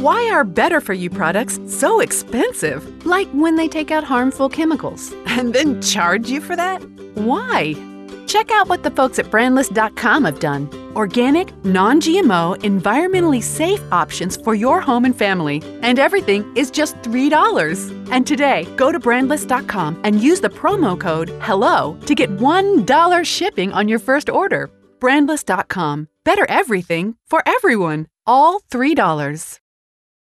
Why are better-for-you products so expensive? Like when they take out harmful chemicals and then charge you for that? Why? Check out what the folks at Brandless.com have done. Organic, non-GMO, environmentally safe options for your home and family. And everything is just $3. And today, go to Brandless.com and use the promo code HELLO to get $1 shipping on your first order. Brandless.com. Better everything for everyone. All $3.